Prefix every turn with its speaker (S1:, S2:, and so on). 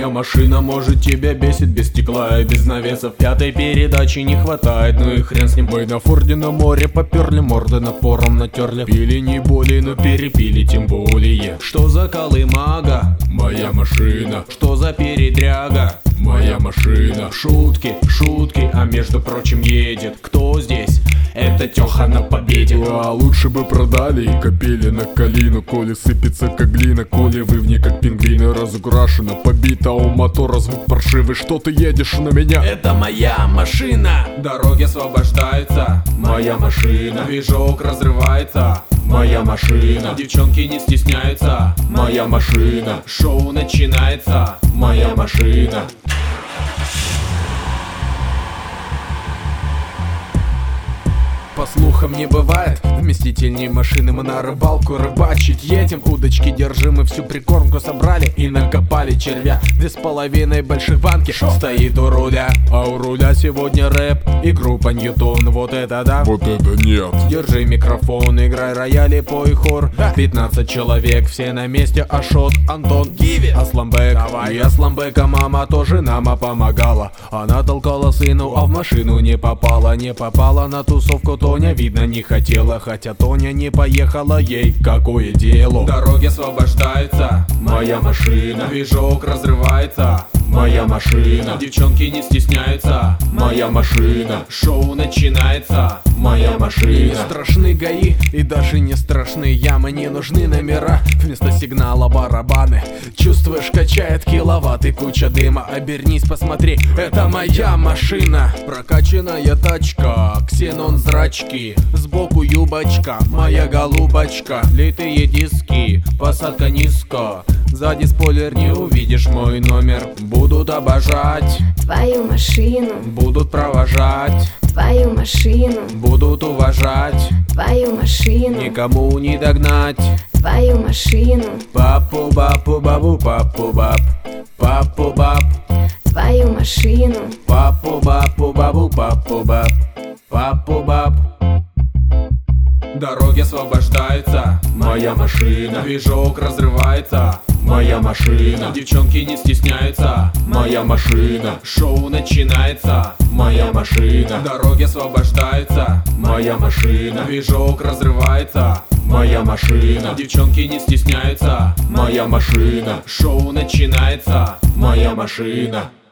S1: Моя машина может тебя бесит, без стекла и без навесов. Пятой передачи не хватает, ну и хрен с ним. Мы на Форде на море поперли, морды напором натерли. Пили не более, но перепили тем более. Что за колымага? Моя машина. Что за передряга? Моя машина. Шутки, шутки, а между прочим едет. Кто здесь? Это Тёха на победе.
S2: А лучше бы продали и копили на калину. Коли сыпется как глина, коли вы в ней как пингвины. Разукрашена, побита у мотора, звук паршивый. Что ты едешь на меня?
S1: Это моя машина. Дороги освобождаются. Моя машина. Движок разрывается. Моя машина. Девчонки не стесняются. Моя машина. Шоу начинается. Моя машина. По слухам не бывает вместительней машины. Мы на рыбалку рыбачить едем. Удочки держим и всю прикормку собрали. И накопали червя. 2,5 больших банки стоит у руля. А у руля сегодня рэп и группа Ньютон. Вот это да,
S2: вот это нет.
S1: Держи микрофон, играй рояли, пой хор. 15 человек, все на месте. Ашот, Антон, Гиви, Асламбек. И Асламбека мама тоже нам помогала. Она толкала сыну, а в машину не попала. Не попала на тусовку, Тоня, видно, не хотела. Хотя Тоня не поехала, ей какое дело. Дороги освобождаются. Моя машина. Движок разрывается. Моя машина. Девчонки не стесняются. Моя машина. Шоу начинается. Моя машина. Не страшны ГАИ и даже не страшны ямы. Не нужны номера, вместо сигнала барабаны. Чувствуешь, качает киловатт и куча дыма. Обернись, посмотри, это моя машина. Прокачанная тачка, ксенон зрачки. Сбоку юбочка, моя голубочка. Литые диски, посадка низко. Сзади спойлер, не увидишь мой номер. Будут обожать
S3: твою машину,
S1: будут провожать
S3: твою машину,
S1: будут уважать
S3: твою машину,
S1: никому не догнать
S3: твою машину,
S1: папу, бабу, папу, баб, папу, баб,
S3: твою машину,
S1: папу, бабу, папу, баб, папу, баб. Дороги освобождаются. Моя машина. Движок разрывается. Моя машина. Девчонки не стесняются. Моя машина. Шоу начинается. Моя машина. Дороги освобождаются. Моя машина. Движок разрывается. Моя машина. Девчонки не стесняются. Моя машина. Шоу начинается. Моя машина.